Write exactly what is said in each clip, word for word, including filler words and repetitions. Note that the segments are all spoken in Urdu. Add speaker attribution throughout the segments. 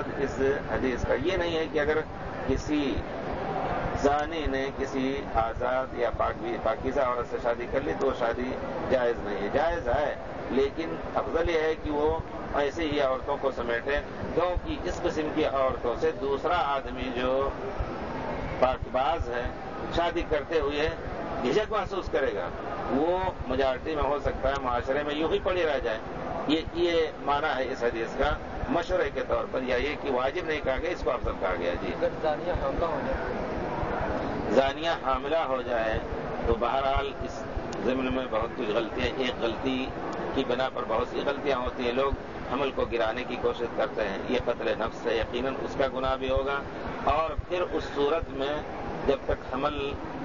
Speaker 1: مقصد اس حدیث کا یہ نہیں ہے کہ اگر کسی زانی نے کسی آزاد یا پاکیزہ عورت سے شادی کر لی تو وہ شادی جائز نہیں ہے، جائز ہے، لیکن افضل یہ ہے کہ وہ ایسے ہی عورتوں کو سمیٹے، کیونکہ اس قسم کی عورتوں سے دوسرا آدمی جو پاک باز ہے شادی کرتے ہوئے جھجک محسوس کرے گا، وہ میجارٹی میں ہو سکتا ہے معاشرے میں یوں ہی پڑی رہ جائے۔ یہ یہ معنی ہے اس حدیث کا مشورے کے طور پر، یا یہ کہ واجب نہیں کہا گیا، اس کو افضل کہا گیا۔ جی
Speaker 2: اگر زانیہ حاملہ ہو جائے
Speaker 1: زانیہ حاملہ ہو جائے تو بہرحال اس ضمن میں بہت کچھ غلطیاں، ایک غلطی کی بنا پر بہت سی غلطیاں ہوتی ہیں، لوگ حمل کو گرانے کی کوشش کرتے ہیں، یہ قتل نفس ہے، یقیناً اس کا گناہ بھی ہوگا، اور پھر اس صورت میں جب تک حمل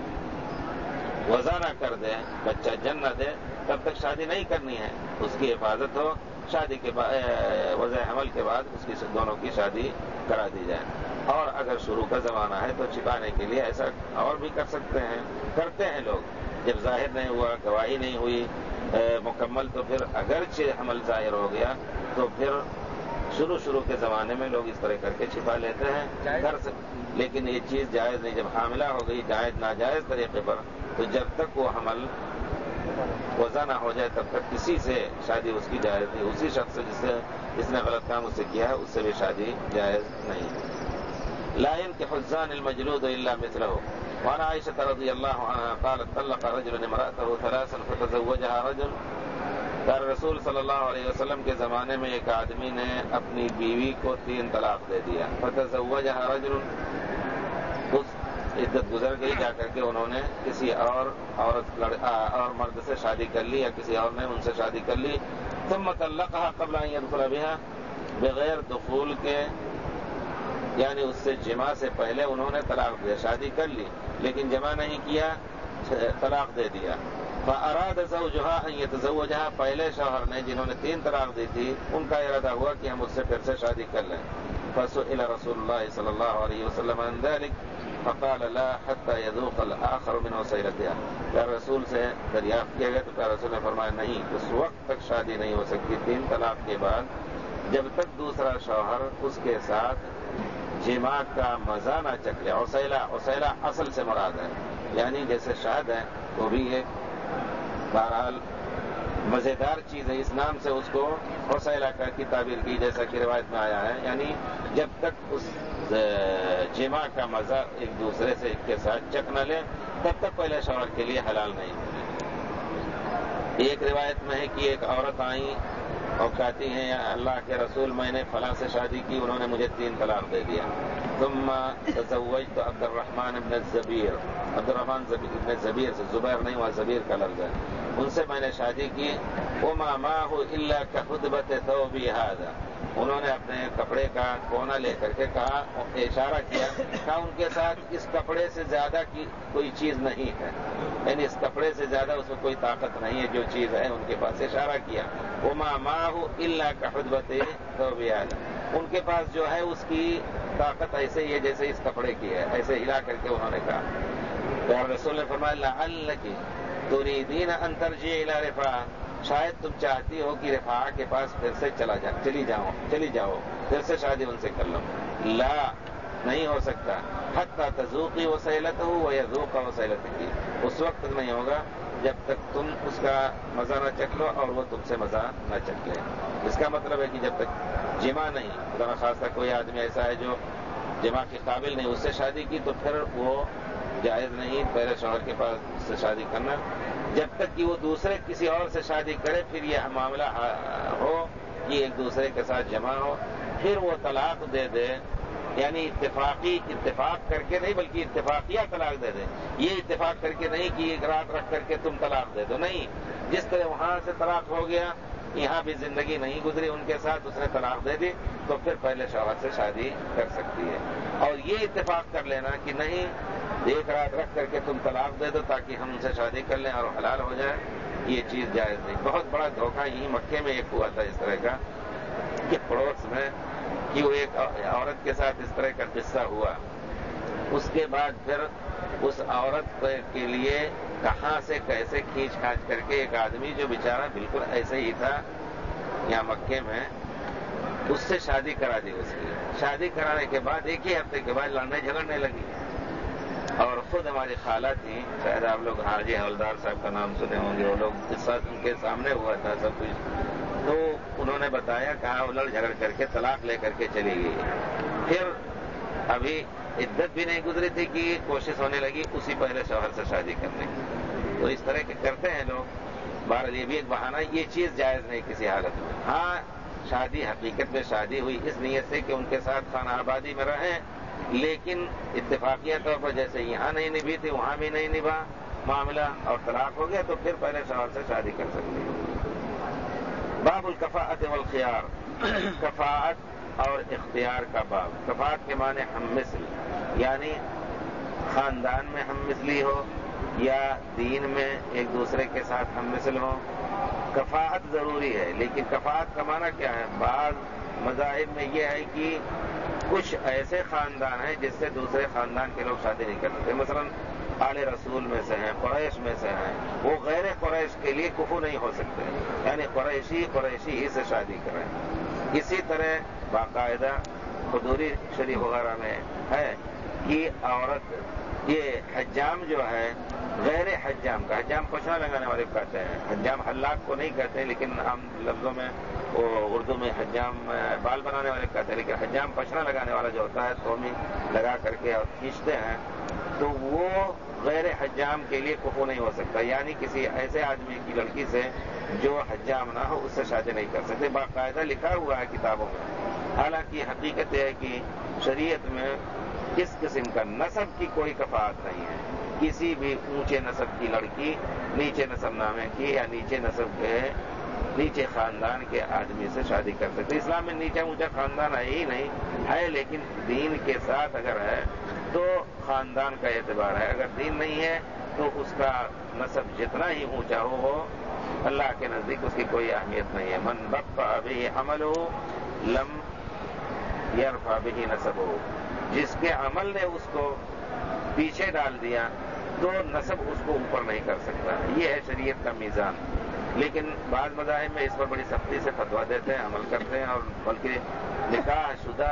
Speaker 1: وضع نہ کر دے، بچہ جن نہ دے، تب تک شادی نہیں کرنی ہے، اس کی حفاظت ہو، شادی کے بعد وضع حمل کے بعد اس کی دونوں کی شادی کرا دی جائے، اور اگر شروع کا زمانہ ہے تو چھپانے کے لیے ایسا اور بھی کر سکتے ہیں، کرتے ہیں لوگ، جب ظاہر نہیں ہوا، گواہی نہیں ہوئی مکمل، تو پھر اگرچہ حمل ظاہر ہو گیا تو پھر شروع شروع کے زمانے میں لوگ اس طرح کر کے چھپا لیتے ہیں، کر سکتے، لیکن یہ چیز جائز نہیں، جب حاملہ ہو گئی جائز ناجائز طریقے پر، تو جب تک وہ حمل وضع نہ ہو جائے تب تک کسی سے شادی اس کی جائز نہیں، اسی شخص سے جس سے جس نے غلط کام اس سے کیا ہے اس سے بھی شادی جائز نہیں۔ لا ينكح الزاني المجلود الا مثله۔ وعن عائشة رضي الله عنها قالت طلق رجل امرأته ثلاثا فتزوجها رجل۔ قال رسول صلی اللہ علیہ وسلم کے زمانے میں ایک آدمی نے اپنی بیوی کو تین طلاق دے دیا، فتزوجها رجل، اس عدت گزر گئی، جا کر کے انہوں نے کسی اور عورت اور مرد سے شادی کر لی، یا کسی اور نے ان سے شادی کر لی، ثم طلقها قبل ان يدخل بها، بغیر دخول کے، یعنی اس سے جمع سے پہلے انہوں نے طلاق دیا، شادی کر لی لیکن جمع نہیں کیا، طلاق دے دیا۔ فاراد زوجها ان يتزوجها، پہلے شوہر نے جنہوں نے تین طلاق دی تھی ان کا ارادہ ہوا کہ ہم اس سے پھر سے شادی کر لیں، فسئل رسول اللہ صلی اللہ علیہ وسلم عن ذلك فقال لا حتى يذوق الاخر من وسيلتها۔ پیارے رسول سے دریافت کیا گیا تو پیارے رسول نے فرمایا نہیں، اس وقت تک شادی نہیں ہو سکتی تین طلاق کے بعد جب تک دوسرا شوہر اس کے ساتھ جماع کا مزہ نہ چکھ لے۔ عسیلہ عسیلہ اصل سے مراد ہے، یعنی جیسے شہد ہے وہ بھی ایک بہرحال مزیدار چیز ہے، اس نام سے اس کو عسیلہ کی تعبیر کی جیسا کہ روایت میں آیا ہے، یعنی جب تک اس جماع کا مزہ ایک دوسرے سے کے ساتھ چکھ نہ لے تب تک پہلے شوہر کے لیے حلال نہیں۔ ایک روایت میں ہے کہ ایک عورت آئی اور کہتی ہیں یا اللہ کے رسول میں نے فلاں سے شادی کی، انہوں نے مجھے تین طلاق دے دیا، ثم تزوجت عبد الرحمن بن الزبیر، عبد الرحمن بن الزبیر سے، زبیر نہیں ہوا، زبیر کا لفظ ہے، ان سے میں نے شادی کی، وما معه الا كحدبة ثوبي هذا، انہوں نے اپنے کپڑے کا کونا لے کر کے کہا، اشارہ کیا، کہا ان کے ساتھ اس کپڑے سے زیادہ کی کوئی چیز نہیں ہے، یعنی اس کپڑے سے زیادہ اس میں کوئی طاقت نہیں ہے، جو چیز ہے ان کے پاس اشارہ کیا، وما معه الا كحدبة ثوبي هذا، ان کے پاس جو ہے اس کی طاقت ایسے ہی ہے جیسے اس کپڑے کی ہے، ایسے ہلا کر کے انہوں نے کہا۔ پیارے رسول نے فرمایا لعلک تريدين ان ترجعي الى رفاعہ، شاید تم چاہتی ہو کہ رفاعہ کے پاس پھر سے چلا جا چلی جاؤ چلی جاؤ پھر سے شادی ان سے کر لو، لا نہیں ہو سکتا، حتی تذوقی وسیلتہ ویذوق وسیلتک، اس وقت تک نہیں ہوگا جب تک تم اس کا مزہ نہ چکھ لو اور وہ تم سے مزہ نہ چکھ لے۔ اس کا مطلب ہے کہ جب تک جمع نہیں، خدا نخواستہ کوئی آدمی ایسا ہے جو جمع کے قابل نہیں، اس سے شادی کی تو پھر وہ جائز نہیں پہلے شوہر کے پاس اس سے شادی کرنا، جب تک کہ وہ دوسرے کسی اور سے شادی کرے پھر یہ معاملہ ہو کہ ایک دوسرے کے ساتھ جمع ہو، پھر وہ طلاق دے دے، یعنی اتفاقی اتفاق کر کے نہیں بلکہ اتفاقیہ طلاق دے دے، یہ اتفاق کر کے نہیں کہ ایک رات رکھ کر کے تم طلاق دے دو، نہیں، جس طرح وہاں سے طلاق ہو گیا یہاں بھی زندگی نہیں گزری ان کے ساتھ، اس نے طلاق دے دی تو پھر پہلے شوہر سے شادی کر سکتی ہے، اور یہ اتفاق کر لینا کہ نہیں ایک رات رکھ کر کے تم طلاق دے دو تاکہ ہم ان سے شادی کر لیں اور حلال ہو جائے، یہ چیز جائز نہیں۔ بہت بڑا دھوکہ یہی مکے میں ایک ہوا تھا اس طرح کا کہ پڑوس میں کہ وہ ایک عورت کے ساتھ اس طرح کا قصہ ہوا، اس کے بعد پھر اس عورت کے لیے کہاں سے کیسے کھینچ کھانچ کر کے ایک آدمی جو بیچارہ بالکل ایسے ہی تھا یہاں مکے میں اس سے شادی کرا دی اس کی. شادی کرانے کے بعد ایک ہی ہفتے کے بعد لڑنے جھگڑنے لگی. اور خود ہماری خالہ تھیں، شاید آپ لوگ حاجی حولدار صاحب کا نام سنے ہوں گے، وہ لوگ اس ساتھ ان کے سامنے ہوا تھا سب کچھ. تو انہوں نے بتایا کہا وہ لڑ جھگڑ کر کے طلاق لے کر کے چلی گئی. پھر ابھی عدت بھی نہیں گزری تھی کہ کوشش ہونے لگی اسی پہلے شوہر سے شادی کرنے کی. تو اس طرح کے کرتے ہیں لوگ. بہرحال یہ بھی ایک بہانہ، یہ چیز جائز نہیں کسی حالت میں. ہاں شادی حقیقت میں شادی ہوئی اس نیت سے کہ ان کے ساتھ خانہ آبادی میں رہیں، لیکن اتفاقیہ طور پر جیسے یہاں نہیں نبھی تھی وہاں بھی نہیں نبھا معاملہ اور طلاق ہو گیا تو پھر پہلے شوہر سے شادی کر سکتے ہیں. باب الکفاءت والخیار، کفاءت اور اختیار کا باب. کفاءت کے معنی ہم مثل، یعنی خاندان میں ہم مثلی ہو یا دین میں ایک دوسرے کے ساتھ ہم مثل ہو. کفاءت ضروری ہے، لیکن کفاءت کا معنی کیا ہے؟ بعض مذاہب میں یہ ہے کہ کچھ ایسے خاندان ہیں جس سے دوسرے خاندان کے لوگ شادی نہیں کر سکتے. مثلا آل رسول میں سے ہیں، قریش میں سے ہیں، وہ غیر قریش کے لیے کفو نہیں ہو سکتے، یعنی قریشی قریشی ہی سے شادی کریں. اسی طرح باقاعدہ حضوری شریف وغیرہ میں ہے کہ عورت یہ حجام جو ہے غیر حجام کا، حجام پوچھنا لگانے والے کہتے ہیں، حجام حلاق کو نہیں کہتے لیکن عام لفظوں میں وہ اردو میں حجام بال بنانے والے کہتے ہیں، لیکن حجام پچھنا لگانے والا جو ہوتا ہے تومی لگا کر کے اور کھینچتے ہیں، تو وہ غیر حجام کے لیے کفو نہیں ہو سکتا. یعنی کسی ایسے آدمی کی لڑکی سے جو حجام نہ ہو اس سے شادی نہیں کر سکتے. باقاعدہ لکھا ہوا ہے کتابوں میں. حالانکہ حقیقت یہ ہے کہ شریعت میں اس قسم کا نسب کی کوئی کفاءت نہیں ہے. کسی بھی اونچے نسب کی لڑکی نیچے نسب نامے کی یا نیچے نسب کے نیچے خاندان کے آدمی سے شادی کر سکتے. اسلام میں نیچا اونچا خاندان ہے ہی نہیں ہے، لیکن دین کے ساتھ اگر ہے تو خاندان کا اعتبار ہے. اگر دین نہیں ہے تو اس کا نسب جتنا ہی اونچا ہو وہ اللہ کے نزدیک اس کی کوئی اہمیت نہیں ہے. من بطأ به عمله لم يرفع به نسبه، جس کے عمل نے اس کو پیچھے ڈال دیا تو نسب اس کو اوپر نہیں کر سکتا. یہ ہے شریعت کا میزان. لیکن بعض مذاہب میں اس پر بڑی سختی سے فتویٰ دیتے ہیں، عمل کرتے ہیں، اور بلکہ نکاح شدہ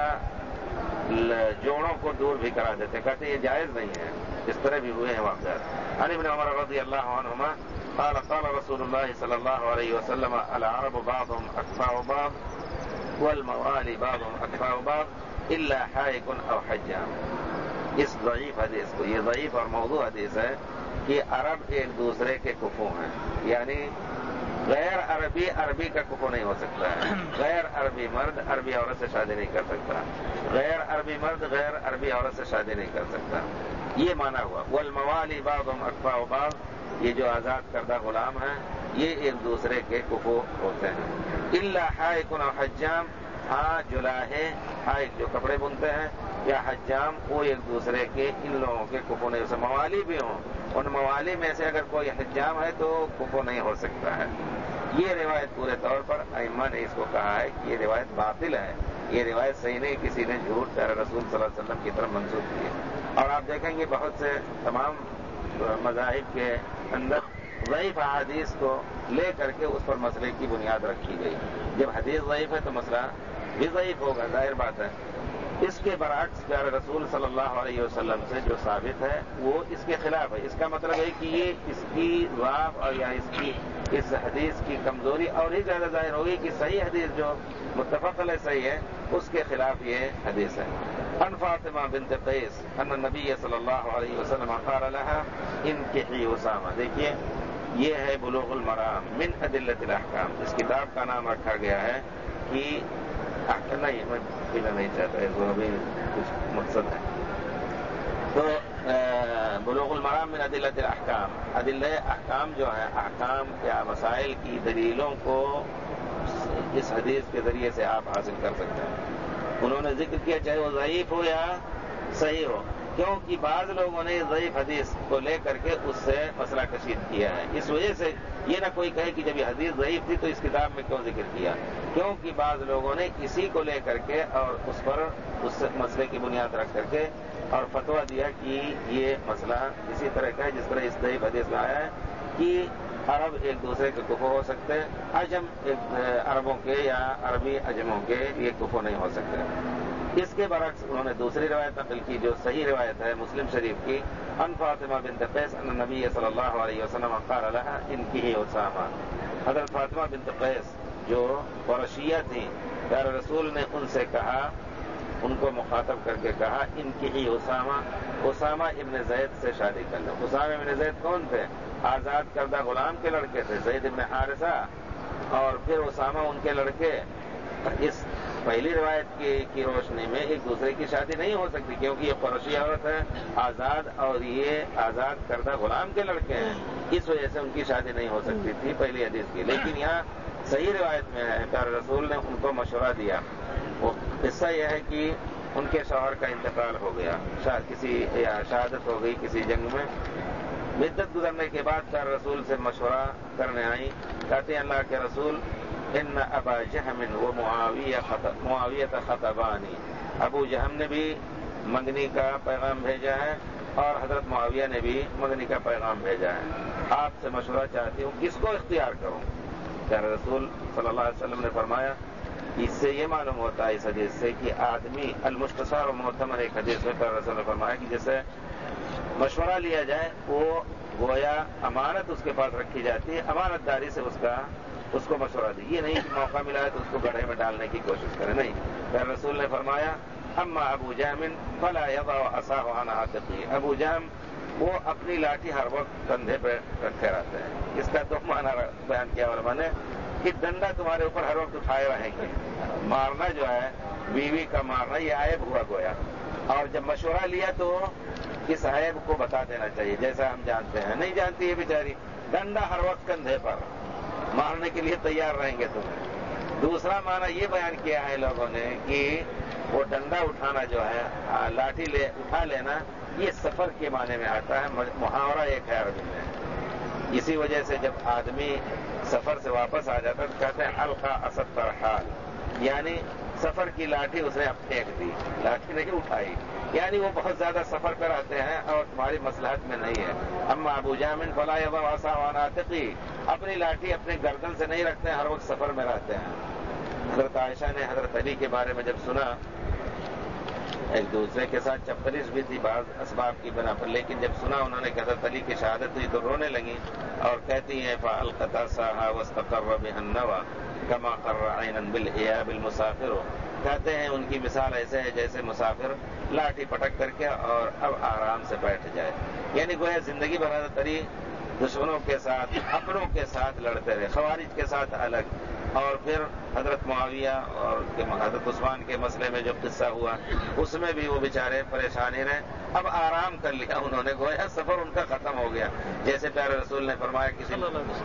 Speaker 1: جوڑوں کو دور بھی کرا دیتے ہیں، کہتے ہیں یہ جائز نہیں ہے. اس طرح بھی ہوئے ہیں واقعات. عن ابن عمر رضی اللہ عنہما قال قال رسول اللہ صلی اللہ علیہ وسلم العرب بعضهم اکفاء بعض والموالي بعضهم اکفاء بعض الا حائق او حجام. اس ضعیف حدیث کو، یہ ضعیف اور موضوع حدیث ہے کہ عرب ایک دوسرے کے کفو ہیں، یعنی غیر عربی عربی کا کفو نہیں ہو سکتا ہے. غیر عربی مرد عربی عورت سے شادی نہیں کر سکتا، غیر عربی مرد غیر عربی عورت سے شادی نہیں کر سکتا. یہ مانا ہوا. والموالی بعضهم اکفاء بعض، یہ جو آزاد کردہ غلام ہیں یہ ایک دوسرے کے کفو ہوتے ہیں. الا حائق او حجام، ہاں جلاہے حائق جو کپڑے بنتے ہیں یا حجام وہ ایک دوسرے کے ان لوگوں کے کفو نہیں ہو سکتے. موالی بھی ہوں، ان موالی میں سے اگر کوئی حجام ہے تو کفو نہیں ہو سکتا ہے. یہ روایت پورے طور پر ائمہ نے اس کو کہا ہے کہ یہ روایت باطل ہے، یہ روایت صحیح نہیں، کسی نے جھوٹ پیارے رسول صلی اللہ علیہ وسلم کی طرف منسوخ کی ہے. اور آپ دیکھیں گے بہت سے تمام مذاہب کے اندر ضعیف احادیث کو لے کر کے اس پر مسئلے کی بنیاد رکھی گئی. جب حدیث ضعیف ہے تو مسئلہ بھی ضعیف ہوگا، ظاہر بات ہے. اس کے برعکس پیارے رسول صلی اللہ علیہ وسلم سے جو ثابت ہے وہ اس کے خلاف ہے. اس کا مطلب ہے کہ یہ اس کی ضعف اور یا اس کی اس حدیث کی کمزوری اور ہی زیادہ ظاہر ہوگی کہ صحیح حدیث جو متفق علیہ صحیح ہے اس کے خلاف یہ حدیث ہے. ان فاطمہ بنت قیس ان نبی صلی اللہ علیہ وسلم قال لها انکحی اسامہ. دیکھیے یہ ہے بلوغ المرام من ادلۃ الاحکام. اس کتاب کا نام رکھا گیا ہے کہ نہیں میں پینا نہیں چاہتا، اس کو ابھی کچھ مقصد ہے. تو بلوغ المرام من ادلۃ الاحکام، ادلہ احکام جو ہے احکام یا مسائل کی دلیلوں کو اس حدیث کے ذریعے سے آپ حاصل کر سکتے ہیں. انہوں نے ذکر کیا چاہے وہ ضعیف ہو یا صحیح ہو، کیونکہ بعض لوگوں نے ضعیف حدیث کو لے کر کے اس سے مسئلہ کشید کیا ہے. اس وجہ سے یہ نہ کوئی کہے کہ جب یہ حدیث ضعیف تھی تو اس کتاب میں کیوں ذکر کیا، کیونکہ بعض لوگوں نے اسی کو لے کر کے اور اس پر اس مسئلے کی بنیاد رکھ کر کے اور فتویٰ دیا کہ یہ مسئلہ اسی طرح کا ہے جس طرح اس ضعیف حدیث میں آیا ہے کہ عرب ایک دوسرے کے کفو ہو سکتے ہیں، عجم ایک عربوں کے یا عربی عجموں کے یہ کفو نہیں ہو سکتے۔ اس کے برعکس انہوں نے دوسری روایت نقل کی جو صحیح روایت ہے مسلم شریف کی، ان فاطمہ بنت قیس ان نبی صلی اللہ علیہ وسلم قال لها انکحی اسامہ، حضرت فاطمہ بنت قیس جو قرشیہ تھیں، پیارے رسول نے ان سے کہا، ان کو مخاطب کر کے کہا انکحی اسامہ، اسامہ ابن زید سے شادی کر لو۔ اسامہ ابن زید کون تھے؟ آزاد کردہ غلام کے لڑکے تھے، زید ابن حارثہ، اور پھر اسامہ ان کے لڑکے۔ اس پہلی روایت کی کی روشنی میں ایک دوسرے کی شادی نہیں ہو سکتی، کیونکہ یہ قریشی عورت ہے آزاد اور یہ آزاد کردہ غلام کے لڑکے ہیں، اس وجہ سے ان کی شادی نہیں ہو سکتی تھی پہلی حدیث کی۔ لیکن یہاں صحیح روایت میں ہے پیارے رسول نے ان کو مشورہ دیا۔ وہ قصہ یہ ہے کہ ان کے شوہر کا انتقال ہو گیا، کسی یا شہادت ہو گئی کسی جنگ میں۔ مدت گزرنے کے بعد پیارے رسول سے مشورہ کرنے آئی، کہتے ہیں اللہ کے رسول ان ابا جہم و معاویہ خطبانی، ابو جہم نے بھی منگنی کا پیغام بھیجا ہے اور حضرت معاویہ نے بھی منگنی کا پیغام بھیجا ہے، آپ سے مشورہ چاہتی ہوں کس کو اختیار کروں؟ پیارے رسول صلی اللہ علیہ وسلم نے فرمایا، اس سے یہ معلوم ہوتا ہے اس حدیث سے کہ آدمی المستشار و معتمر، ایک حدیث میں پیارے رسول نے فرمایا کہ جسے مشورہ لیا جائے وہ گویا امانت اس کے پاس رکھی جاتی ہے، امانت داری سے اس کا اس کو مشورہ دی، یہ نہیں کہ موقع ملا ہے تو اس کو گڑھے میں ڈالنے کی کوشش کرے، نہیں۔ پیارے رسول نے فرمایا اما ابو جہم فلا یضع عصاه عن عاتقه، ابو جہم وہ اپنی لاٹھی ہر وقت کندھے پہ رکھے رہتے ہیں۔ اس کا دو معنی بیان کیا علماء نے کہ ڈنڈا تمہارے اوپر ہر وقت اٹھائے رہیں گے، مارنا جو ہے بیوی کا مارنا یہ عیب ہوا گویا، اور جب مشورہ لیا تو اس عیب کو بتا دینا چاہیے، جیسا ہم جانتے ہیں، نہیں جانتی ہے بیچاری، ڈنڈا ہر وقت کندھے پر، مارنے کے لیے تیار رہیں گے تمہیں۔ دوسرا معنی یہ بیان کیا ہے لوگوں نے کہ وہ ڈنڈا اٹھانا جو ہے، لاٹھی لے اٹھا لینا، یہ سفر کے معنی میں آتا ہے، محاورہ ایک ہے عربی میں۔ اسی وجہ سے جب آدمی سفر سے واپس آ جاتا ہے تو کہتے ہیں القا اسد ترحال، یعنی سفر کی لاٹھی اس نے اب پھینک دی، لاٹھی نہیں اٹھائی، یعنی وہ بہت زیادہ سفر پر آتے ہیں اور تمہاری مصلحت میں نہیں ہے۔ اما ابو جہم فلا یضع عصاه عن عاتقه، اپنی لاٹھی اپنے گردن سے نہیں رکھتے ہیں، ہر وقت سفر میں رہتے ہیں۔ حضرت عائشہ نے حضرت علی کے بارے میں جب سنا، ایک دوسرے کے ساتھ چپکلیس بھی تھی بعض اسباب کی بنا پر، لیکن جب سنا انہوں نے کہ حضرت علی کی شہادت ہوئی تو رونے لگی اور کہتی ہیں فَأَلْقَتْ عَصَاهَا وَاسْتَقَرَّ بِهَا النَّوَى كَمَا قَرَّ عَيْنًا بِالْإِيَابِ الْمُسَافِرُ، کہتے ہیں ان کی مثال ایسے ہے جیسے مسافر لاٹھی پٹک کر کے اور اب آرام سے بیٹھ جائے، یعنی گویا زندگی بھر حضرت علی دشمنوں کے ساتھ اپنوں کے ساتھ لڑتے رہے، خوارج کے ساتھ الگ، اور پھر حضرت معاویہ اور حضرت عثمان کے مسئلے میں جو قصہ ہوا اس میں بھی وہ بیچارے پریشان ہی رہے، اب آرام کر لیا انہوں نے، گویا سفر ان کا ختم ہو گیا۔ جیسے پیارے رسول نے فرمایا کسی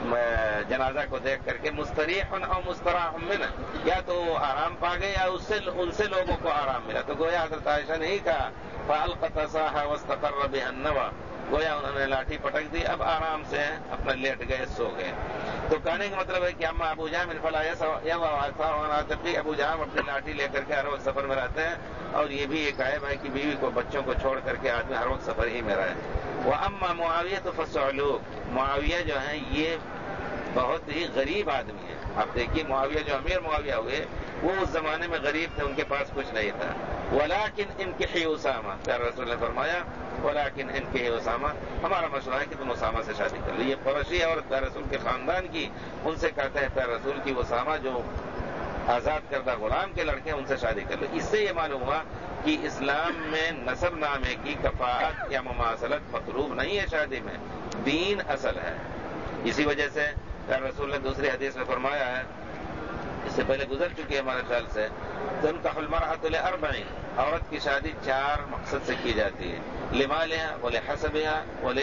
Speaker 1: جنازہ کو دیکھ کر کے مستریح او مستراح منہ، یا تو آرام پا گئے یا اس سے ان سے لوگوں کو آرام ملا، تو گویا حضرت عائشہ نے ہی کہا فَأَلْقَتْ عَصَاهَا وَاسْتَقَرَّ بِهَا النَّوَى، گویا انہوں نے لاٹھی پٹک دی، اب آرام سے اپنا لیٹ گئے، سو گئے۔ تو کہنے کا مطلب ہے کہ اما ابو جہم فلا یضع عصاه عن عاتقه، ابو جہم اپنی لاٹھی لے کر کے ہر وقت سفر میں رہتے ہیں، اور یہ بھی ایک عیب ہے کہ بیوی کو بچوں کو چھوڑ کر کے آدمی ہر وقت سفر ہی میں رہے۔ واما معاویہ فصعلوک، معاویہ جو ہیں یہ بہت ہی غریب آدمی ہے۔ آپ دیکھیے معاویہ جو امیر معاویہ ہوئے وہ اس زمانے میں غریب تھے، ان کے پاس کچھ نہیں تھا۔ ولیکن انکحی اسامہ، پیارے رسول نے فرمایا ولیکن انکحی اسامہ، ہمارا مشورہ ہے کہ تم اسامہ سے شادی کر لو۔ یہ قریشی عورت پیارے رسول کے خاندان کی، ان سے کہتے ہیں پیارے رسول کی اسامہ جو آزاد کردہ غلام کے لڑکے ہیں ان سے شادی کر لو۔ اس سے یہ معلوم ہوا کہ اسلام میں نسب نامے کی کفاءت یا مماثلت مطلوب نہیں ہے، شادی میں دین اصل ہے۔ اسی وجہ سے پیارے رسول نے دوسری حدیث میں فرمایا ہے، اس سے پہلے گزر چکی ہے ہمارے خیال سے، تنکح المرأة لأربع، عورت کی شادی چار مقصد سے کی جاتی ہے، لمالها ولحسبها ول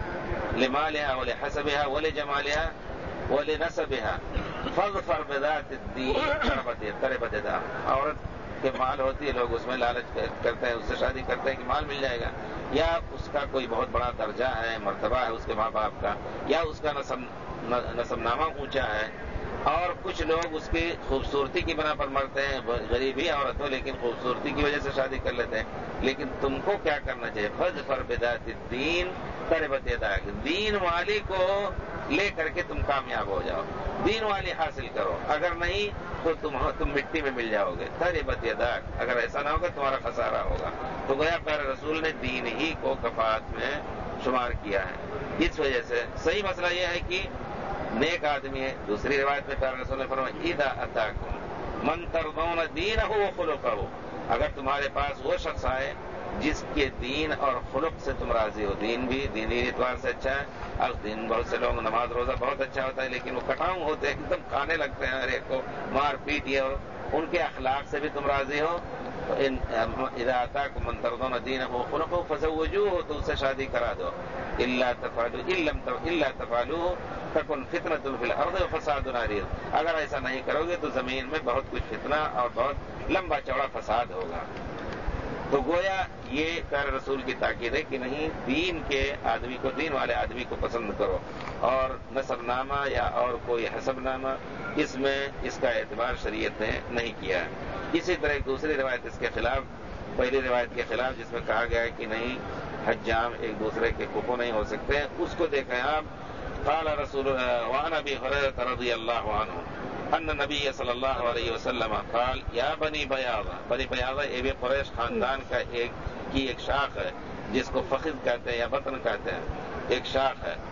Speaker 1: لمالها ولحسبها ولجمالها ولنسبها فاظفر بذات الدين تربت يداك، عورت کے مال ہوتی ہے، لوگ اس میں لالچ کرتے ہیں، اس سے شادی کرتے ہیں کہ مال مل جائے گا، یا اس کا کوئی بہت بڑا درجہ ہے، مرتبہ ہے اس کے ماں باپ کا، یا اس کا نسب نسب نامہ اونچا ہے، اور کچھ لوگ اس کی خوبصورتی کی بنا پر مرتے ہیں، غریبی عورت ہو لیکن خوبصورتی کی وجہ سے شادی کر لیتے ہیں۔ لیکن تم کو کیا کرنا چاہیے؟ فاظفر بذات الدین تربت یداک، دین والی کو لے کر کے تم کامیاب ہو جاؤ، دین والی حاصل کرو، اگر نہیں تو تم تم مٹی میں مل جاؤ گے، تربت یداک، اگر ایسا نہ ہوگا تمہارا خسارہ ہوگا۔ تو گویا پیارے رسول نے دین ہی کو کفاعت میں شمار کیا ہے۔ اس وجہ سے صحیح مسئلہ یہ ہے کہ نیک آدمی ہے۔ دوسری روایت میں پیارے رسول نے فرمایا اذا اتاکم من ترضون دینہ وخلقہ، اگر تمہارے پاس وہ شخص آئے جس کے دین اور خلق سے تم راضی ہو، دین بھی دینی اعتبار سے اچھا ہے، اور دین بہت سے لوگ نماز روزہ بہت اچھا ہوتا ہے لیکن وہ کٹاؤں ہوتے ہیں، ایک دم کھانے لگتے ہیں ہر ایک کو، مار پیٹ یہ ہو، ان کے اخلاق سے بھی تم راضی ہو، تو اذا اتاکم من ترضون دینہ وخلقہ فزوجوہ، تو اس سے شادی کرا دو، الا تفعلوا الا تفعلوا تکن فتنۃ فی الارض وفساد عریض، اگر ایسا نہیں کرو گے تو زمین میں بہت کچھ فتنہ اور بہت لمبا چوڑا فساد ہوگا۔ تو گویا یہ پیارے رسول کی تاکید ہے کہ نہیں، دین کے آدمی کو، دین والے آدمی کو پسند کرو، اور نسب نامہ یا اور کوئی حسب نامہ اس میں اس کا اعتبار شریعت نے نہیں کیا ہے۔ اسی طرح ایک دوسری روایت اس کے خلاف، پہلی روایت کے خلاف جس میں کہا گیا ہے کہ نہیں حجام ایک دوسرے کے کفو نہیں ہو سکتے، اس کو دیکھیں آپ، قال رسول وعن ابی ہریرہ رضی اللہ عنہ ان نبی صلی اللہ علیہ وسلم قال یا بنی بیاضہ، بنی بیاضہ یہ بھی قریش خاندان کا ایک کی ایک شاخ ہے جس کو فخذ کہتے ہیں یا بطن کہتے ہیں، ایک شاخ ہے۔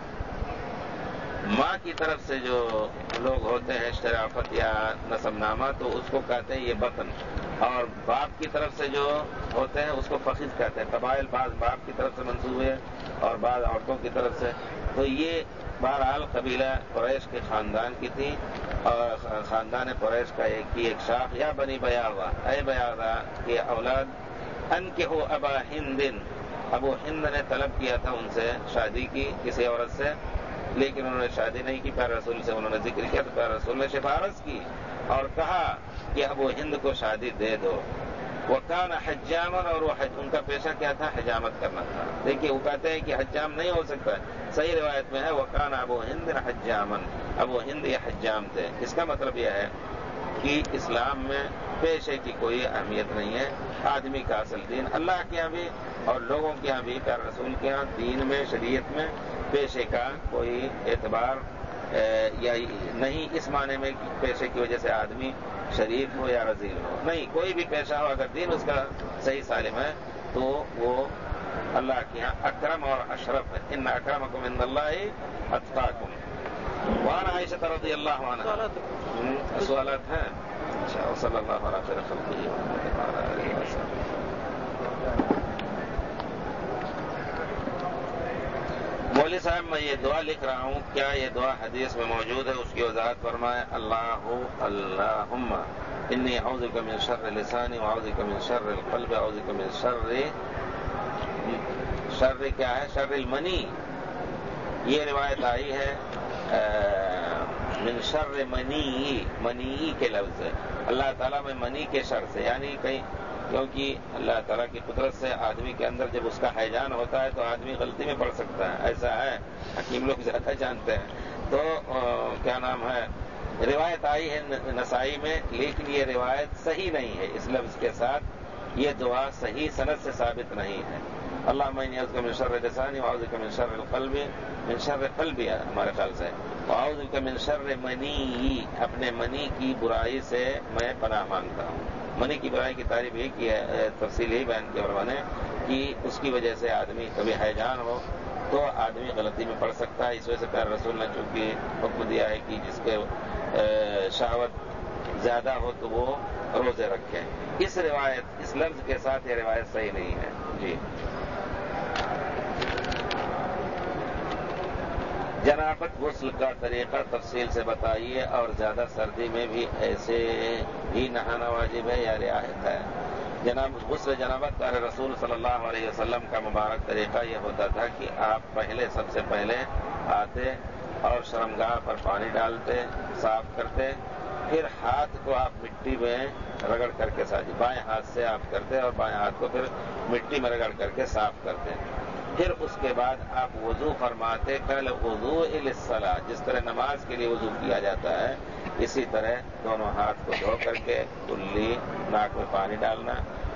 Speaker 1: ماں کی طرف سے جو لوگ ہوتے ہیں شرافت یا نسب نامہ تو اس کو کہتے ہیں یہ بطن، اور باپ کی طرف سے جو ہوتے ہیں اس کو فخذ کہتے ہیں۔ قبائل بعض باپ کی طرف سے منسوب ہے اور بعض عورتوں کی طرف سے، تو یہ بہرحال قبیلہ قریش کے خاندان کی تھی، اور خاندان قریش کا ایک کی ایک شاخ، یا بنی بیاضہ، اے بیاضہ کے اولاد، انکحوا ابا ہند، ابو ہند نے طلب کیا تھا ان سے شادی کی کسی عورت سے، لیکن انہوں نے شادی نہیں کی، پیارے رسول سے انہوں نے ذکر کیا تو پیارے رسول نے سفارش کی اور کہا کہ ابو ہند کو شادی دے دو۔ وکان حجامن، اور وہ ان کا پیشہ کیا تھا؟ حجامت کرنا تھا۔ دیکھیے وہ کہتے ہیں کہ حجام نہیں ہو سکتا، صحیح روایت میں ہے وکان ابو ہند حجامن، ابو ہند یہ حجام تھے۔ اس کا مطلب یہ ہے کہ اسلام میں پیشے کی کوئی اہمیت نہیں ہے، آدمی کا اصل دین اللہ کے یہاں بھی اور لوگوں کے یہاں بھی، پیارے رسول کے یہاں دین میں شریعت میں پیشے کا کوئی اعتبار یا نہیں، اس معنی میں پیشے کی وجہ سے آدمی شریف ہو یا رذیل ہو، نہیں، کوئی بھی پیشہ ہو اگر دین اس کا صحیح سالم ہے تو وہ اللہ کے یہاں اکرم اور اشرف ہے۔ ان اکرمکم عند اللہ اتقاکم۔ وعن عائشہ رضی اللہ عنہا، سوالات ہیں؟ اچھا، صلی اللہ علیہ خیر خلقہ محمد وعلی آلہ وصحبہ۔ مولوی صاحب میں یہ دعا لکھ رہا ہوں، کیا یہ دعا حدیث میں موجود ہے؟ اس کی وضاحت فرمائے۔ اللہ اللہم انی اعوذ بک من شر لسانی واعوذ بک من شر القلب واعوذ بک من شر، شر کیا ہے؟ شر المنی۔ یہ روایت آئی ہے من شر منی، منی کے لفظ ہے، اللہ تعالیٰ میں منی کے شر سے، یعنی کہیں، کیونکہ اللہ تعالیٰ کی قدرت سے آدمی کے اندر جب اس کا حیجان ہوتا ہے تو آدمی غلطی میں پڑ سکتا ہے، ایسا ہے، حکیم لوگ زیادہ جانتے ہیں۔ تو کیا نام ہے، روایت آئی ہے نسائی میں، لیکن یہ روایت صحیح نہیں ہے، اس لفظ کے ساتھ یہ دعا صحیح سند سے ثابت نہیں ہے۔ اللہم انی اعوذ بک من شر لسانی واعوذ بک من شر القلب، من شر قلبی ہمارے خیال سے، واعوذ بک من شر منی، اپنے منی کی برائی سے میں پناہ مانگتا ہوں۔ منی کی برائی کی تعریف یہ کی ہے، تفصیل یہی بیان کی علماء نے کہ اس کی وجہ سے آدمی کبھی حیجان ہو تو آدمی غلطی میں پڑ سکتا ہے، اس وجہ سے پیارے رسول نے چونکہ حکم دیا ہے کہ جس کے شہوت زیادہ ہو تو وہ روزے رکھیں۔ اس روایت، اس لفظ کے ساتھ یہ روایت صحیح نہیں ہے۔ جی، جنابت غسل کا طریقہ تفصیل سے بتائیے، اور زیادہ سردی میں بھی ایسے ہی نہانا واجب ہے یا رعایت ہے؟ جناب غسل جنابت کا رسول صلی اللہ علیہ وسلم کا مبارک طریقہ یہ ہوتا تھا کہ آپ پہلے سب سے پہلے آتے اور شرمگاہ پر پانی ڈالتے، صاف کرتے، پھر ہاتھ کو آپ مٹی میں رگڑ کر کے ساتھ بائیں ہاتھ سے آپ کرتے اور بائیں ہاتھ کو پھر مٹی میں رگڑ کر کے صاف کرتے، پھر اس کے بعد آپ وضو فرماتے، کل وضوء للصلاۃ، جس طرح نماز کے لیے وضو کیا جاتا ہے اسی طرح دونوں ہاتھ کو دھو کر کے کلی ناک میں پانی ڈالنا،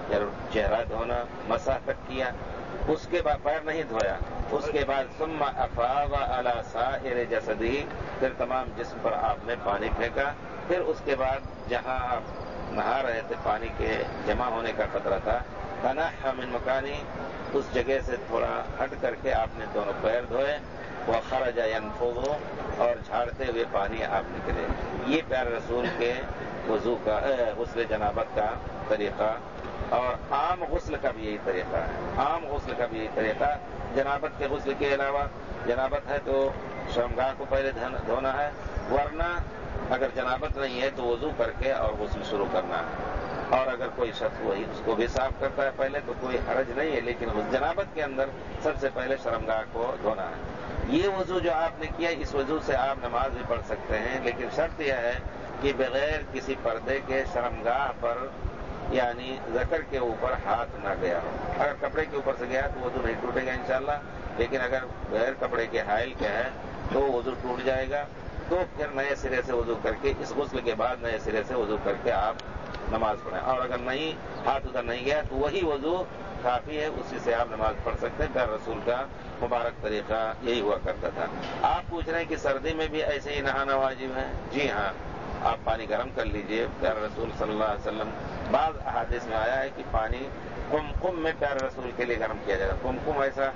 Speaker 1: چہرہ دھونا، مسح تک کیا، اس کے بعد پیر نہیں دھویا، اس کے بعد ثم افاض علی سائر جسدہ، پھر تمام جسم پر آپ نے پانی پھینکا، پھر اس کے بعد جہاں آپ نہا رہے تھے پانی کے جمع ہونے کا خطرہ تھا، تنحى من مکانی، اس جگہ سے تھوڑا ہٹ کر کے آپ نے دونوں پیر دھوئے، وخرج ينفض، اور جھاڑتے ہوئے پانی آپ نکلے۔ یہ پیارے رسول کے وضو کا غسل جنابت کا طریقہ، اور عام غسل کا بھی یہی طریقہ ہے۔ عام غسل کا بھی یہی طریقہ، جنابت کے غسل کے علاوہ، جنابت ہے تو شرمگاہ کو پہلے دھونا ہے، ورنہ اگر جنابت نہیں ہے تو وضو کر کے اور غسل شروع کرنا ہے۔ اور اگر کوئی شخص وہی اس کو بھی صاف کرتا ہے پہلے تو کوئی حرج نہیں ہے، لیکن اس جنابت کے اندر سب سے پہلے شرمگاہ کو دھونا ہے۔ یہ وضو جو آپ نے کیا، اس وضو سے آپ نماز بھی پڑھ سکتے ہیں، لیکن شرط یہ ہے کہ بغیر کسی پردے کے شرمگاہ پر یعنی ذکر کے اوپر ہاتھ نہ گیا ہو۔ اگر کپڑے کے اوپر سے گیا تو وضو نہیں ٹوٹے گا انشاءاللہ، لیکن اگر بغیر کپڑے کے حائل کے ہے تو وضو ٹوٹ جائے گا۔ تو پھر نئے سرے سے وضو کر کے، اس غسل کے بعد نئے سرے سے وضو کر کے آپ نماز پڑھیں، اور اگر نہیں ہاتھ ادھر نہیں گیا تو وہی وضو کافی ہے، اسی سے آپ نماز پڑھ سکتے ہیں۔ پیارے رسول کا مبارک طریقہ یہی ہوا کرتا تھا۔ آپ پوچھ رہے ہیں کہ سردی میں بھی ایسے ہی نہانا واجب ہے؟ جی ہاں، آپ پانی گرم کر لیجئے۔ پیارے رسول صلی اللہ علیہ وسلم، بعض احادیث میں آیا ہے کہ پانی قمقم میں پیارے رسول کے لیے گرم کیا جائے گا۔ قمقم ایسا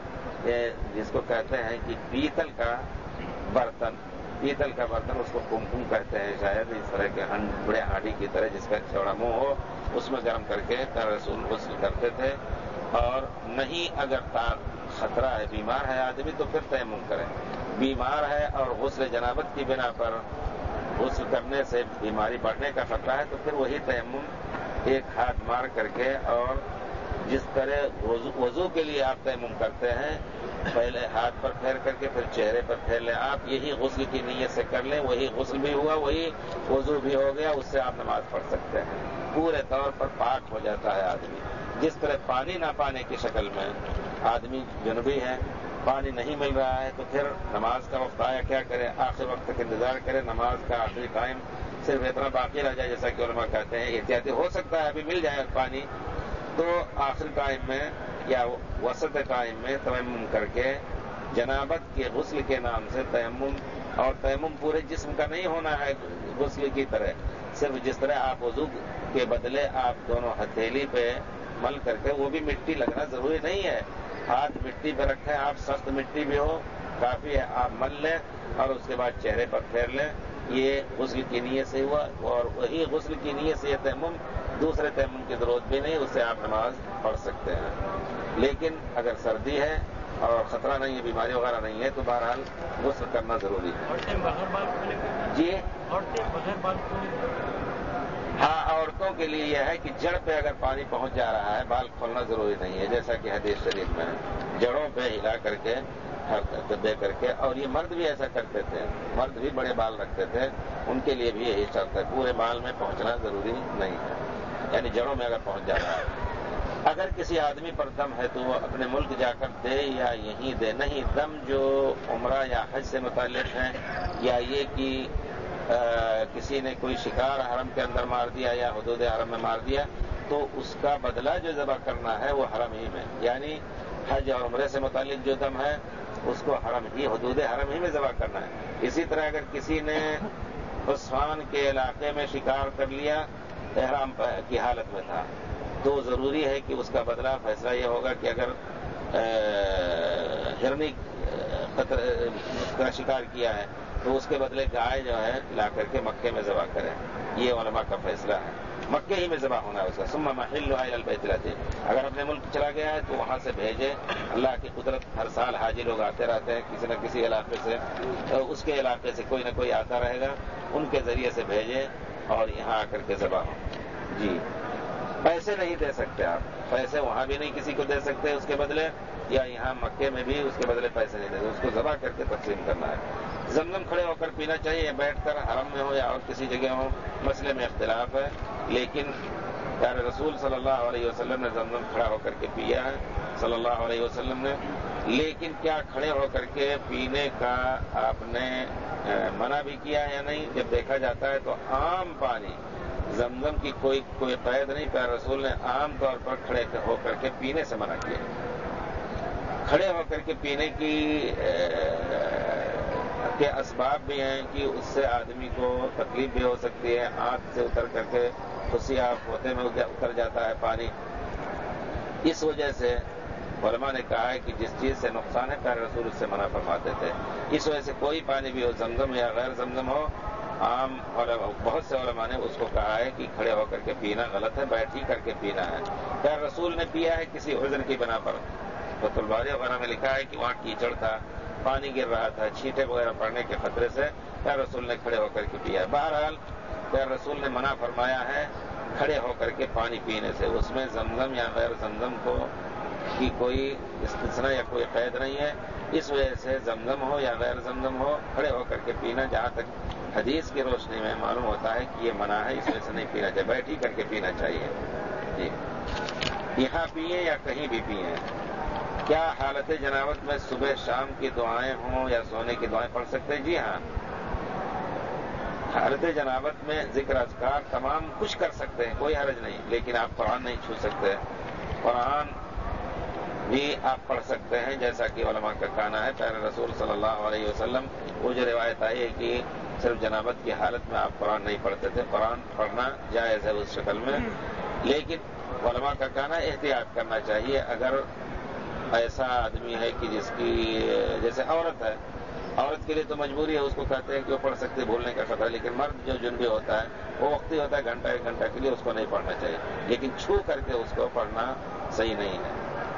Speaker 1: جس کو کہتے ہیں کہ پیتل کا برتن، پیتل کا برتن اس کو قمقم کہتے ہیں، شاید اس طرح کے بڑے ہانڈی کی طرح جس کا چوڑا منہ ہو، اس میں گرم کر کے پیارے رسول غسل کرتے تھے۔ اور نہیں اگر خطرہ ہے، بیمار ہے آدمی تو پھر تیمم کرے۔ بیمار ہے اور غسل جنابت کی بنا پر غسل کرنے سے بیماری بڑھنے کا خطرہ ہے تو پھر وہی تیمم ایک ہاتھ مار کر کے، اور جس طرح وضو کے لیے آپ تیمم کرتے ہیں، پہلے ہاتھ پر پھیر کر کے پھر چہرے پر پھیر لیں، آپ یہی غسل کی نیت سے کر لیں، وہی غسل بھی ہوا، وہی وضو بھی ہو گیا، اس سے آپ نماز پڑھ سکتے ہیں۔ پورے طور پر پاک ہو جاتا ہے آدمی۔ جس طرح پانی نہ پانے کی شکل میں آدمی جنبی ہے، پانی نہیں مل رہا ہے تو پھر نماز کا وقت آیا کیا کرے؟ آخر وقت تک انتظار کرے، نماز کا آخری ٹائم صرف اتنا باقی رہ جائے، جیسا کہ علماء کہتے ہیں احتیاطی ہو سکتا ہے ابھی مل جائے پانی، تو آخری ٹائم میں یا وسط ٹائم میں تیمم کر کے جنابت کے غسل کے نام سے تیمم، اور تیمم پورے جسم کا نہیں ہونا ہے غسل کی طرح، صرف جس طرح آپ وضو کے بدلے آپ دونوں ہتھیلی پہ مل کر کے، وہ بھی مٹی لگنا ضروری نہیں ہے، ہاتھ مٹی پہ رکھیں، آپ سخت مٹی بھی ہو کافی ہے، آپ مل لیں اور اس کے بعد چہرے پر پھیر لیں، یہ غسل کی نیت سے ہوا، اور وہی غسل کی نیت سے یہ تیمم، دوسرے تیمم کی ضرورت بھی نہیں، اس سے آپ نماز پڑھ سکتے ہیں۔ لیکن اگر سردی ہے اور خطرہ نہیں ہے، بیماری وغیرہ نہیں ہے تو بہرحال غسل کرنا ضروری ہے۔ جی ہاں، عورتوں کے لیے یہ ہے کہ جڑ پہ اگر پانی پہنچ جا رہا ہے، بال کھولنا ضروری نہیں ہے، جیسا کہ حدیث شریف میں جڑوں پہ ہلا کر کے دے کر کے، اور یہ مرد بھی ایسا کرتے تھے، مرد بھی بڑے بال رکھتے تھے، ان کے لیے بھی یہی شرط ہے، پورے بال میں پہنچنا ضروری نہیں ہے، یعنی جڑوں میں اگر پہنچ جا رہا ہے۔ اگر کسی آدمی پر دم ہے تو وہ اپنے ملک جا کر دے یا یہیں دے، نہیں، دم جو عمرہ یا حج سے متعلق ہے، یا یہ کہ کسی نے کوئی شکار حرم کے اندر مار دیا یا حدود حرم میں مار دیا، تو اس کا بدلہ جو ذبح کرنا ہے وہ حرم ہی میں، یعنی حج اور عمرے سے متعلق جو دم ہے اس کو حرم ہی، حدود حرم ہی میں ذبح کرنا ہے۔ اسی طرح اگر کسی نے عثمان کے علاقے میں شکار کر لیا، احرام کی حالت میں تھا، تو ضروری ہے کہ اس کا بدلہ، فیصلہ یہ ہوگا کہ اگر ہرنی کا شکار کیا ہے تو اس کے بدلے گائے جو ہے لا کر کے مکے میں ذبح کریں، یہ علماء کا فیصلہ ہے، مکے ہی میں ذبح ہونا ہے اس کا۔ ثم محلها الى البیت العتیق، اگر اپنے ملک چلا گیا ہے تو وہاں سے بھیجے، اللہ کی قدرت، ہر سال حاجی لوگ آتے رہتے ہیں کسی نہ کسی علاقے سے، اس کے علاقے سے کوئی نہ کوئی آتا رہے گا، ان کے ذریعے سے بھیجے اور یہاں آ کر کے ذبح ہو۔ جی، پیسے نہیں دے سکتے آپ، پیسے وہاں بھی نہیں کسی کو دے سکتے اس کے بدلے، یا یہاں مکے میں بھی اس کے بدلے پیسے نہیں دے سکتے، اس کو ذبح کر کے تقسیم کرنا ہے۔ زمزم کھڑے ہو کر پینا چاہیے یا بیٹھ کر، حرم میں ہو یا اور کسی جگہ ہو، مسئلے میں اختلاف ہے، لیکن پیارے رسول صلی اللہ علیہ وسلم نے زمزم کھڑا ہو کر کے پیا ہے، صلی اللہ علیہ وسلم نے، لیکن کیا کھڑے ہو کر کے پینے کا آپ نے منع بھی کیا ہے یا نہیں؟ جب دیکھا جاتا ہے تو عام پانی زمزم کی کوئی کوئی قید نہیں، پیارے رسول نے عام طور پر کھڑے ہو کر کے پینے سے منع کیا۔ کھڑے ہو کر کے پینے کی کے اسباب بھی ہیں کہ اس سے آدمی کو تکلیف بھی ہو سکتی ہے، آنکھ سے اتر کر کے خصوصی آپ ہوتے میں اتر جاتا ہے پانی۔ اس وجہ سے علماء نے کہا ہے کہ جس چیز سے نقصان ہے پیارے رسول اس سے منع فرماتے تھے۔ اس وجہ سے کوئی پانی بھی ہو، زمزم یا غیر زمزم ہو، عام بہت سے علماء نے اس کو کہا ہے کہ کھڑے ہو کر کے پینا غلط ہے، بیٹھ ہی کر کے پینا ہے۔ پیارے رسول نے پیا ہے کسی عذر کی بنا پر، فتح الباری وغیرہ میں لکھا ہے کہ وہاں کیچڑ تھا، پانی گر رہا تھا، چھینٹے وغیرہ پڑنے کے خطرے سے پیارے رسول نے کھڑے ہو کر کے پیا ہے۔ بہرحال پیارے رسول نے منع فرمایا ہے کھڑے ہو کر کے پانی پینے سے، اس میں زمزم یا غیر زمزم کو کی کوئی استثناء یا کوئی قید نہیں ہے۔ اس وجہ سے زمزم ہو یا غیر زمزم ہو، کھڑے ہو کر کے پینا جہاں تک حدیث کی روشنی میں معلوم ہوتا ہے کہ یہ منع ہے، اس وجہ سے نہیں پینا چاہیے، بیٹھ ہی کر کے پینا چاہیے۔ جی، یہاں پیئیں یا کہیں بھی پیئیں۔ کیا حالت جنابت میں صبح شام کی دعائیں ہوں یا سونے کی دعائیں پڑھ سکتے ہیں؟ جی ہاں، حالت جنابت میں ذکر اذکار تمام کچھ کر سکتے ہیں، کوئی حرج نہیں، لیکن آپ قرآن نہیں چھو سکتے۔ قرآن بھی آپ پڑھ سکتے ہیں جیسا کہ علماء کا کہنا ہے۔ پیارے رسول صلی اللہ علیہ وسلم وہ جو روایت آئی ہے کہ صرف جنابت کی حالت میں آپ قرآن نہیں پڑھتے تھے، قرآن پڑھنا جائز ہے اس شکل میں، لیکن علماء کا کہنا احتیاط کرنا چاہیے۔ اگر ایسا آدمی ہے کہ جس کی جیسے عورت ہے، عورت کے لیے تو مجبوری ہے، اس کو کہتے ہیں کہ وہ پڑھ سکتے، بھولنے کا خطرہ، لیکن مرد جو جنبی ہوتا ہے وہ وقتی ہوتا ہے، گھنٹہ ایک گھنٹہ کے لیے اس کو نہیں پڑھنا چاہیے، لیکن چھو کر کے اس کو پڑھنا صحیح نہیں ہے۔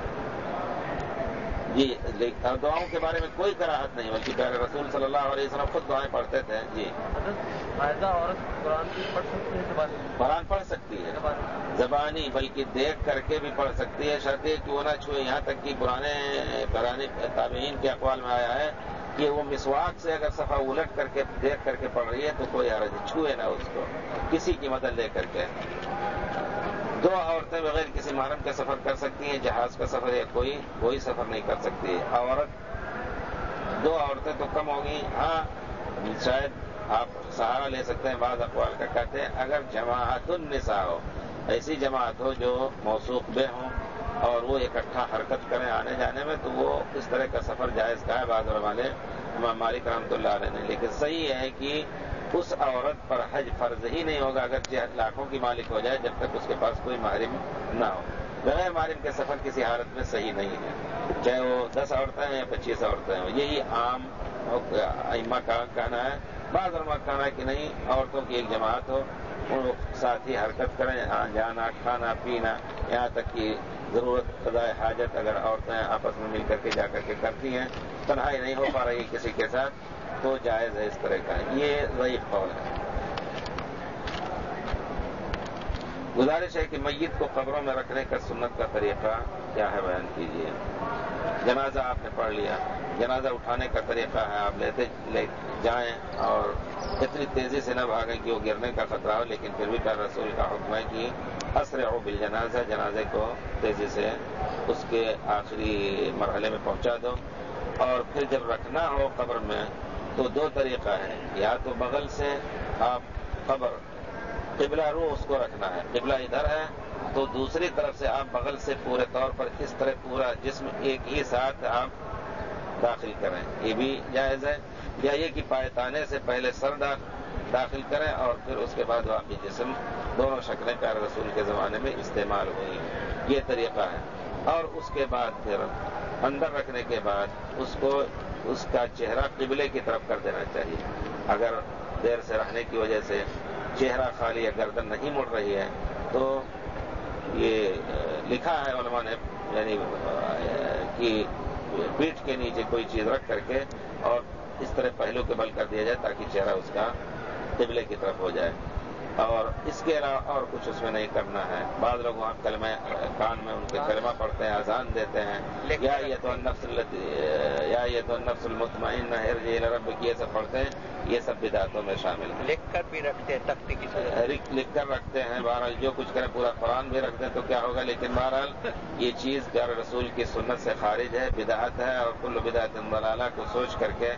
Speaker 1: جی، اور دعاؤں کے بارے میں کوئی کراہت نہیں، بلکہ پیارے رسول صلی اللہ علیہ وسلم خود دعائیں پڑھتے تھے۔ جی،
Speaker 2: حائضہ عورت قرآن بھی پڑھ سکتی ہے؟ زبانی
Speaker 1: قرآن پڑھ سکتی ہے، زبانی بلکہ دیکھ کر کے بھی پڑھ سکتی ہے، شرط یہ کہ وہ نہ چھوئے۔ یہاں تک کہ پرانے پرانے تابعین کے اقوال میں آیا ہے کہ وہ مسواک سے اگر صفحہ الٹ کر کے دیکھ کر کے پڑھ رہی ہے تو کوئی حرج نہیں، چھوئے نہ اس کو کسی کی مدد لے کر کے۔ دو عورتیں بغیر کسی محرم کے سفر کر سکتی ہیں، جہاز کا سفر یا کوئی کوئی سفر نہیں کر سکتی ہے۔ عورت دو عورتیں تو کم ہوگی، ہاں شاید آپ سہارا لے سکتے ہیں، بعض اقوال کا کہتے ہیں اگر جماعت النساء ہو، ایسی جماعت ہو جو موثوق بے ہوں اور وہ اکٹھا حرکت کریں آنے جانے میں، تو وہ اس طرح کا سفر جائز کا ہے بعض علماء نے، امام مالک رحمۃ اللہ علیہ نے۔ لیکن صحیح ہے کہ اس عورت پر حج فرض ہی نہیں ہوگا اگر لاکھوں کی مالک ہو جائے، جب تک اس کے پاس کوئی محرم نہ ہو۔ بغیر محرم کے سفر کسی حالت میں صحیح نہیں ہے، چاہے وہ دس عورتیں ہیں یا پچیس عورتیں ہیں، یہی عام ائمہ کا کہنا ہے۔ بعض علماء کا کہنا ہے کہ نہیں، عورتوں کی ایک جماعت ہو، وہ ساتھ ہی حرکت کریں، جانا کھانا پینا، یہاں تک کہ ضرورت قضاء حاجت اگر عورتیں آپس میں مل کر کے جا کر کے کرتی ہیں، تنہائی نہیں ہو پا رہی کسی کے ساتھ، تو جائز ہے اس طرح کا۔ یہ ضعیف قول ہے۔ گزارش ہے کہ میت کو قبروں میں رکھنے کا سنت کا طریقہ کیا ہے، بیان کیجیے۔ جنازہ آپ نے پڑھ لیا، جنازہ اٹھانے کا طریقہ ہے آپ لیتے لے جائیں اور اتنی تیزی سے نہ بھاگیں کہ وہ گرنے کا خطرہ ہو، لیکن پھر بھی پیارے رسول کا حکم ہے کہ اسرعوا بالجنازہ، جنازے کو تیزی سے اس کے آخری مرحلے میں پہنچا دو۔ اور پھر جب رکھنا ہو قبر میں تو دو طریقہ ہے، یا تو بغل سے آپ قبر قبلہ رو اس کو رکھنا ہے، قبلہ ادھر ہے تو دوسری طرف سے آپ بغل سے پورے طور پر اس طرح پورا جسم ایک ہی ساتھ آپ داخل کریں، یہ بھی جائز ہے۔ یا یہ کہ پائتانے سے پہلے سر داخل کریں اور پھر اس کے بعد باقی جسم، دونوں شکلیں پیارے رسول کے زمانے میں استعمال ہوئی، یہ طریقہ ہے۔ اور اس کے بعد پھر اندر رکھنے کے بعد اس کو اس کا چہرہ قبلے کی طرف کر دینا چاہیے۔ اگر دیر سے رہنے کی وجہ سے چہرہ خالی یا گردن نہیں مڑ رہی ہے تو یہ لکھا ہے علماء نے، یعنی کہ پیٹھ کے نیچے کوئی چیز رکھ کر کے اور اس طرح پہلو کے بل کر دیا جائے تاکہ چہرہ اس کا قبلے کی طرف ہو جائے، اور اس کے علاوہ اور کچھ اس میں نہیں کرنا ہے۔ بعض لوگ وہاں کلمہ کان میں ان کے کلمہ پڑھتے ہیں، اذان دیتے ہیں، یا یہ تو النفس یا یہ تو النفس المطمئنہ ارجعی الی ربک، یہ سب پڑھتے ہیں، یہ سب بدعتوں میں شامل ہے۔
Speaker 2: لکھ کر بھی رکھتے ہیں تختی کی
Speaker 1: صورت لکھ کر رکھتے ہیں، بہرحال جو کچھ کریں، پورا قرآن بھی رکھ دیں تو کیا ہوگا، لیکن بہرحال یہ چیز پیارے رسول کی سنت سے خارج ہے، بدعت ہے، اور کل بدعت ضلالہ کو سوچ کر کے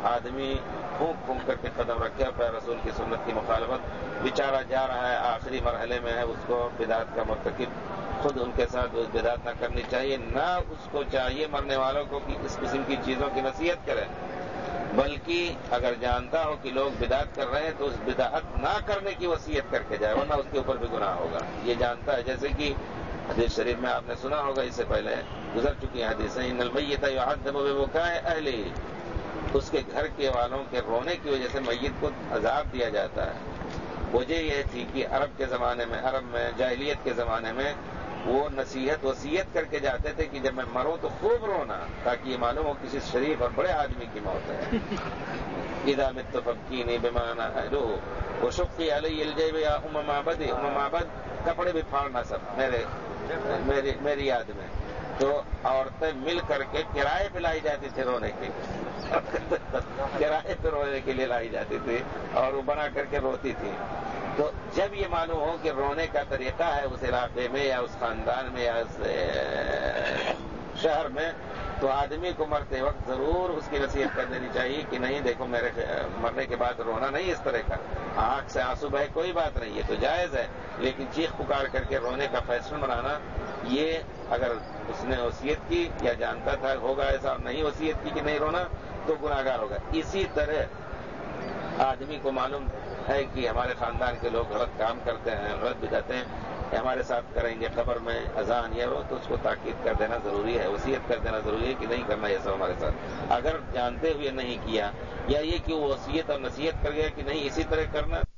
Speaker 1: آدمی پھونک پھونک کر کے قدم رکھے اور رسول کی سنت کی مخالفت، بیچارہ جا رہا ہے آخری مرحلے میں ہے، اس کو بدعت کا مرتکب خود ان کے ساتھ بدعت نہ کرنی چاہیے، نہ اس کو چاہیے مرنے والوں کو کہ اس قسم کی چیزوں کی نصیحت کرے، بلکہ اگر جانتا ہو کہ لوگ بدعت کر رہے ہیں تو اس بدعت نہ کرنے کی وصیت کر کے جائے، ورنہ اس کے اوپر بھی گناہ ہوگا۔ یہ جانتا ہے، جیسے کہ حدیث شریف میں آپ نے سنا ہوگا، اس سے پہلے گزر چکی ہیں حدیثیں، ان المیت یعذب ببکاء اہلہ، اس کے گھر کے والوں کے رونے کی وجہ سے میت کو عذاب دیا جاتا ہے۔ وجہ یہ تھی کہ عرب کے زمانے میں، عرب میں جاہلیت کے زمانے میں وہ نصیحت وصیت کر کے جاتے تھے کہ جب میں مروں تو خوب رونا، تاکہ یہ معلوم ہو کسی شریف اور بڑے آدمی کی موت ہے۔ اذا مت فابکینی بما انا اہلہ وشقی علی الجیب یا ام معبد، ام معبد کپڑے بھی پھاڑنا سب میرے میری میری یاد میں۔ تو عورتیں مل کر کے کرائے پہ لائی جاتی تھی رونے کے کرائے پہ رونے کے لیے لائی جاتی تھی اور وہ بنا کر کے روتی تھی۔ تو جب یہ معلوم ہو کہ رونے کا طریقہ ہے اس علاقے میں یا اس خاندان میں یا اس شہر میں، تو آدمی کو مرتے وقت ضرور اس کی نصیحت کر دینی چاہیے کہ نہیں دیکھو، میرے مرنے کے بعد رونا نہیں اس طرح کا، آنکھ سے آنسو بہے کوئی بات نہیں، یہ تو جائز ہے، لیکن چیخ پکار کر کے رونے کا فیصلہ بنانا، یہ اگر اس نے وصیت کی یا جانتا تھا ہوگا ایسا اور نہیں وصیت کی کہ نہیں رونا تو گناہگار ہوگا۔ اسی طرح آدمی کو معلوم ہے کہ ہمارے خاندان کے لوگ غلط کام کرتے ہیں، غلط بدعتیں ہمارے ساتھ کریں گے، قبر میں اذان یہ ہو تو اس کو تاکید کر دینا ضروری ہے، وصیت کر دینا ضروری ہے کہ نہیں کرنا یہ سب ہمارے ساتھ۔ اگر جانتے ہوئے نہیں کیا یا یہ کہ وہ وصیت اور نصیحت کر گیا کہ نہیں اسی طرح کرنا،